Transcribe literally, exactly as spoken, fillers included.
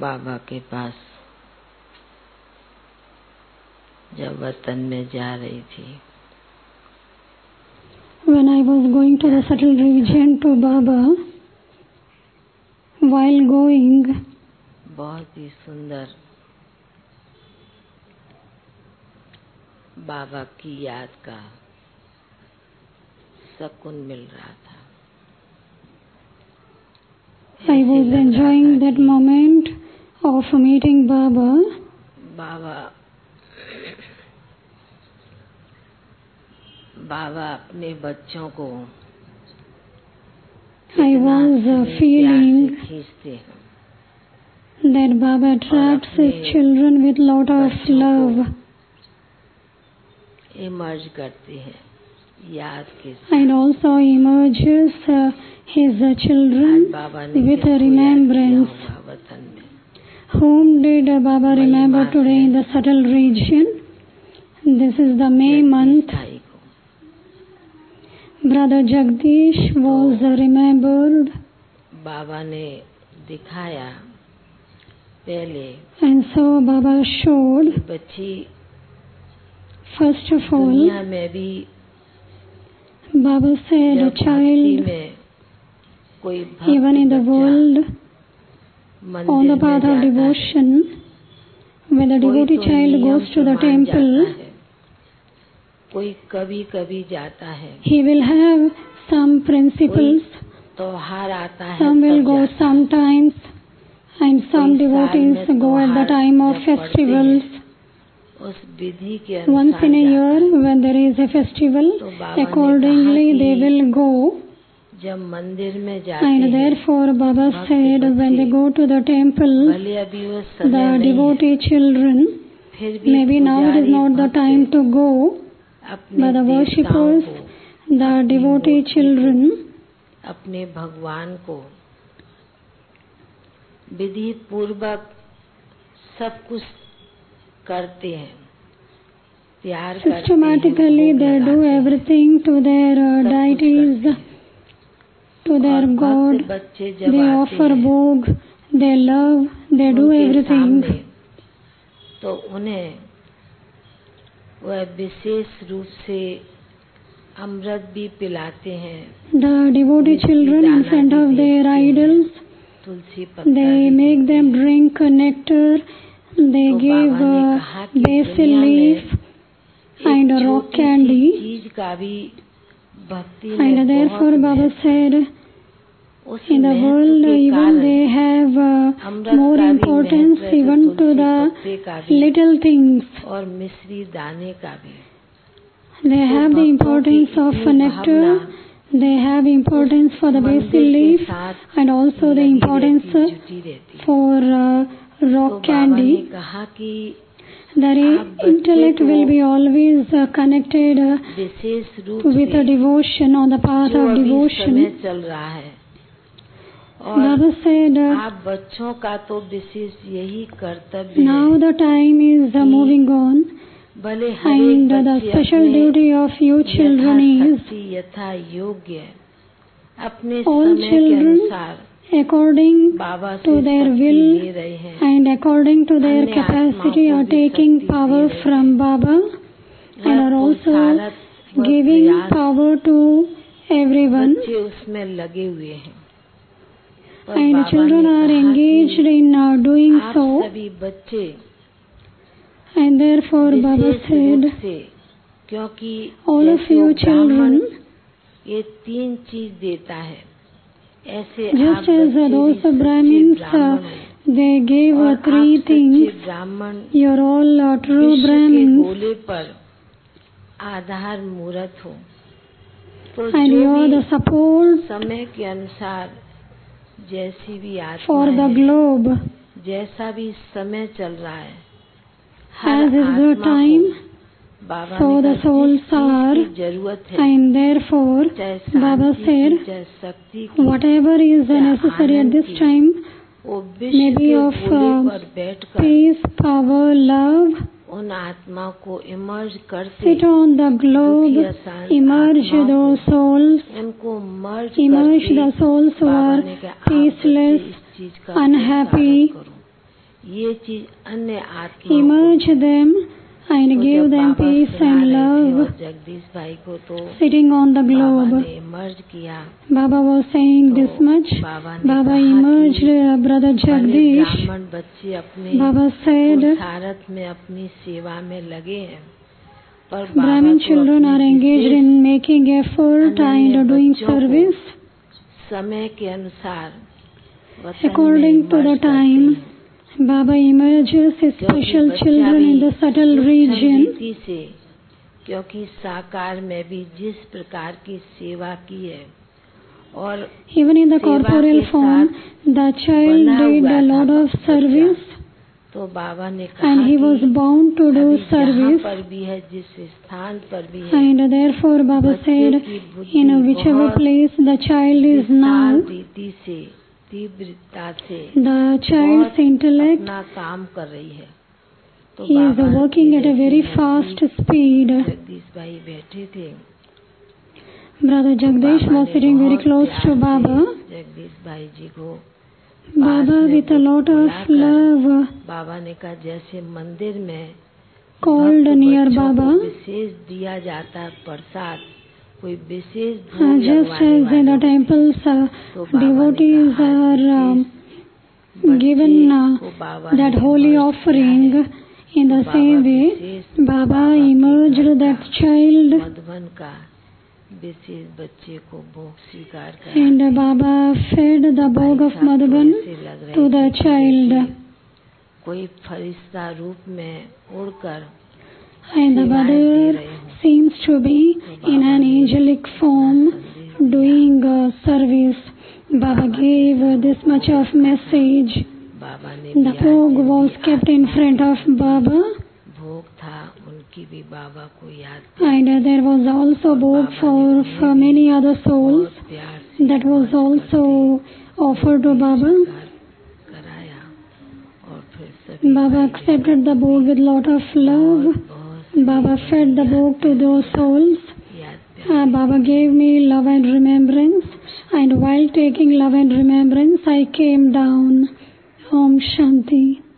बाबा के पास जब वतन में जा रही थी. When I was going to the subtle region to Baba, while going, बहुत ही सुंदर बाबा की याद का सकून मिल रहा था. I was enjoying that moment of meeting Baba. बाबा बाबा अपने बच्चों को I was uh, feeling खींचते हैं that Baba attracts his children with lot of love. Emerge करते हैं याद के साथ. And also emerges uh, his uh, children with a remembrance. Whom did uh, Baba remember today in the subtle region? This is the May month. Brother Jagdish was uh, remembered. बाबा ने दिखाया पहले. And so Baba showed. बच्ची First of all, दुनिया में भी Baba said, a child, even in the world, on the path of devotion, when the devotee child goes to the temple, कोई कभी कभी जाता है. he will have some principles. त्योहार आता है, some will go sometimes, and some devotees go at the time of festivals. उस विधि के Once in a year, when there is a festival, accordingly they will go. जब मंदिर में जाते And therefore Baba said, when they go to the temple, the devotee children, maybe now it is not the time to go, but the worshippers, the devotee children, अपने भगवान को विधि पूर्वक सब कुछ करते हैं. प्यार करते हैं. Systematically they do everything to their uh, deities, to their God. They offer bhog, they love, they do everything. तो उन्हें वह विशेष रूप से अमृत भी पिलाते हैं. The devotee children in front of their idols, they make them drink nectar. They give uh, basil leaf and rock candy. And therefore Baba said, in the world even they have uh, more importance even to the little things. They have the importance of nectar. They have importance for the basil leaf and also the importance for uh, rock candy. The intellect will be always uh, connected uh, with a devotion, on the path of devotion. Baba said, uh, now the time is uh, moving on, and uh, the special duty of you children is all children, according to their will and according to their capacity, are taking power from Baba and are also giving power to everyone. And children are engaged in uh, doing so. And therefore Baba said, all of you children, just as uh, those uh, Brahmins, uh, they gave uh, three things. You are all uh, true Brahmins. And you are the support for the globe. As is the time, so the souls are, and therefore Baba said, whatever is necessary at this time, maybe of uh, peace, power, love, sit on the globe, emerge those souls, emerge the souls who are peaceless, unhappy, ये चीज अन्य आत्मा emerge them and give them peace and love. Jagdish भाई को तो sitting on the globe. ने emerge किया। Baba was saying तो this much. Baba, Baba emerged uh, brother Jagdish. ब्राह्मण बच्चे अपने Baba said भारत में अपनी सेवा में लगे हैं, पर Brahmin children are engaged in making effort and doing service समय के अनुसार according to the time. Baba emerges his special children in the subtle region. से, क्योंकि साकार में भी जिस प्रकार की सेवा की है और even in the corporeal form, the child did a lot of service. तो बाबा ने कहा and he was bound to do service. पर भी है, जिस स्थान पर भी है, and therefore Baba said, in whichever place the child is now, से तीव्रता से the child's intellect अपना काम कर रही है। तो he is working at a very fast speed. Jagdish भाई बैठे थे। Brother Jagdish was sitting very close to Baba. Jagdish भाई जी को Baba with a lot of love बाबा ने कहा, जैसे मंदिर में called near Baba, विशेष दिया जाता प्रसाद, कोई विशेष uh, just as in the temples uh, devotees are um, given uh, that holy offering, in the same way Baba emerged that child Madhuban का विशेष बच्चे को भोग स्वीकार करा, and Baba fed the bhog of Madhuban to the child. कोई फरिश्ता रूप में उड़कर and the mother seems to be in an angelic form doing uh, service. Baba gave uh, this much of message. The bhog was kept in front of Baba. And uh, there was also bhog for, for many other souls that was also offered to Baba. Baba accepted the bhog with lot of love. Baba fed the bhog to those souls. Uh, Baba gave me love and remembrance, and while taking love and remembrance, I came down. Om Shanti.